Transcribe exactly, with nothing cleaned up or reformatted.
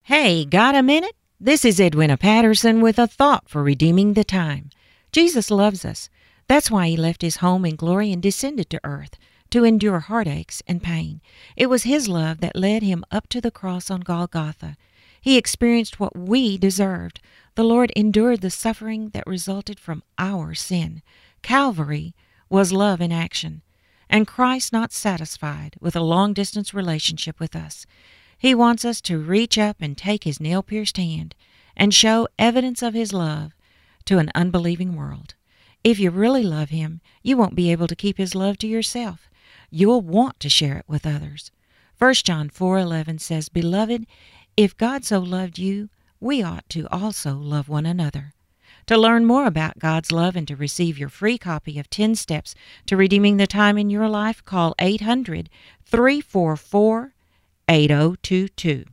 Hey, got a minute? This is Edwina Patterson with a thought for redeeming the time. Jesus loves us. That's why he left his home in glory and descended to earth to endure heartaches and pain. It was his love that led him up to the cross on Golgotha. He experienced what we deserved. The Lord endured the suffering that resulted from our sin. Calvary was love in action. And Christ not satisfied with a long-distance relationship with us. He wants us to reach up and take his nail-pierced hand and show evidence of his love to an unbelieving world. If you really love him, you won't be able to keep his love to yourself. You'll want to share it with others. First John four eleven says, "Beloved, if God so loved you, we ought to also love one another." To learn more about God's love and to receive your free copy of ten Steps to Redeeming the Time in Your Life, call eight hundred, three four four, eight oh two two.